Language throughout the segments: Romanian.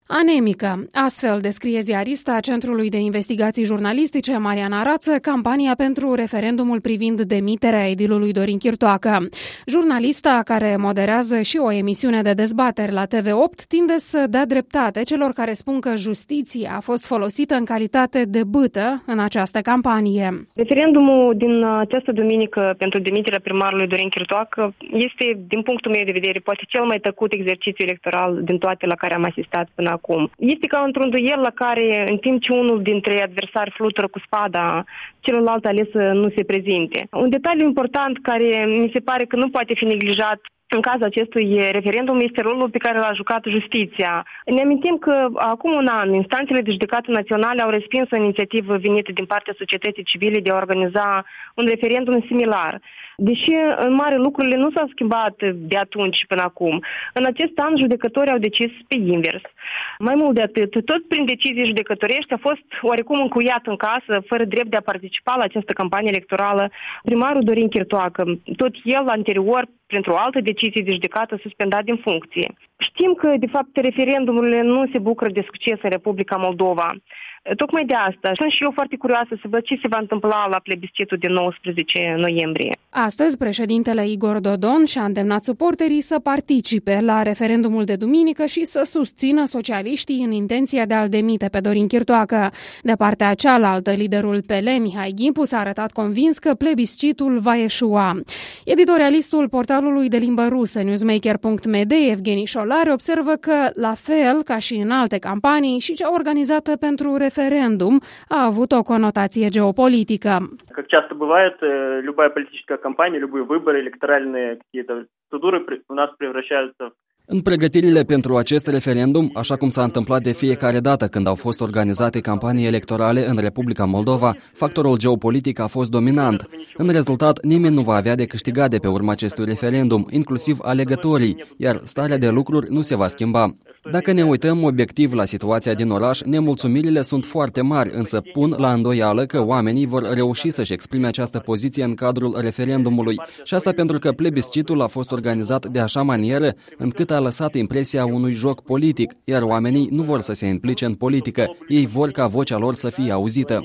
Anemică. Astfel descrie ziarista Centrului de Investigații Jurnalistice Mariana Rață campania pentru referendumul privind demiterea edilului Dorin Chirtoacă. Jurnalista, care moderează și o emisiune de dezbateri la TV8, tinde să dea dreptate celor care spun că justiția a fost folosită în calitate de bâtă în această campanie. Referendumul din această duminică pentru demiterea primarului Dorin Chirtoacă este, din punctul meu de vedere, poate cel mai tăcut exercițiu electoral din toate la care am asistat până acum. Este ca într-un duel la care, în timp ce unul dintre adversari flutură cu spada, celălalt ales să nu se prezinte. Un detaliu important care mi se pare că nu poate fi neglijat în cazul acestui referendum este rolul pe care l-a jucat justiția. Ne amintim că acum un an, instanțele de judecată naționale au respins o inițiativă venită din partea societății civile de a organiza un referendum similar. Deși în mare lucrurile nu s-au schimbat de atunci până acum, în acest an judecătorii au decis pe invers. Mai mult de atât, tot prin decizii judecătorești a fost oarecum încuiat în casă, fără drept de a participa la această campanie electorală, primarul Dorin Chirtoacă, tot el anterior, printr-o altă decizie de judecată, suspendat din funcție. Știm că, de fapt, referendumurile nu se bucură de succes în Republica Moldova. Tocmai de asta sunt și eu foarte curioasă să văd ce se va întâmpla la plebiscitul din 19 noiembrie. Astăzi, președintele Igor Dodon și-a îndemnat suporterii să participe la referendumul de duminică și să susțină socialiștii în intenția de a-l demite pe Dorin Chirtoacă. De partea cealaltă, liderul PL, Mihai Gimpu, s-a arătat convins că plebiscitul va eșua. Editorialistul portalului de limbă rusă newsmaker.md, Evgeni Șolare, observă că, la fel ca și în alte campanii, și cea organizată pentru referendum a avut o conotație geopolitică. Как часто бывает, любая политическая кампания, любые выборы, электоральные какие-то процедуры у нас превращаются в... În pregătirile pentru acest referendum, așa cum s-a întâmplat de fiecare dată când au fost organizate campanii electorale în Republica Moldova, factorul geopolitic a fost dominant. În rezultat, nimeni nu va avea de câștigat de pe urma acestui referendum, inclusiv alegătorii, iar starea de lucruri nu se va schimba. Dacă ne uităm obiectiv la situația din oraș, nemulțumirile sunt foarte mari, însă pun la îndoială că oamenii vor reuși să-și exprime această poziție în cadrul referendumului. Și asta pentru că plebiscitul a fost organizat de așa manieră încât a lăsat impresia unui joc politic, iar oamenii nu vor să se implice în politică, ei vor ca vocea lor să fie auzită.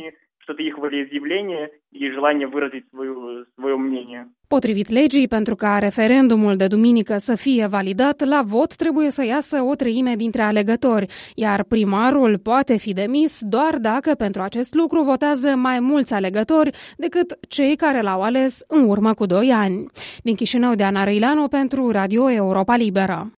Potrivit legii, pentru ca referendumul de duminică să fie validat, la vot trebuie să iasă o treime dintre alegători, iar primarul poate fi demis doar dacă pentru acest lucru votează mai mulți alegători decât cei care l-au ales în urmă cu 2 ani. Din Chișinău, Diana Răileanu pentru Radio Europa Liberă.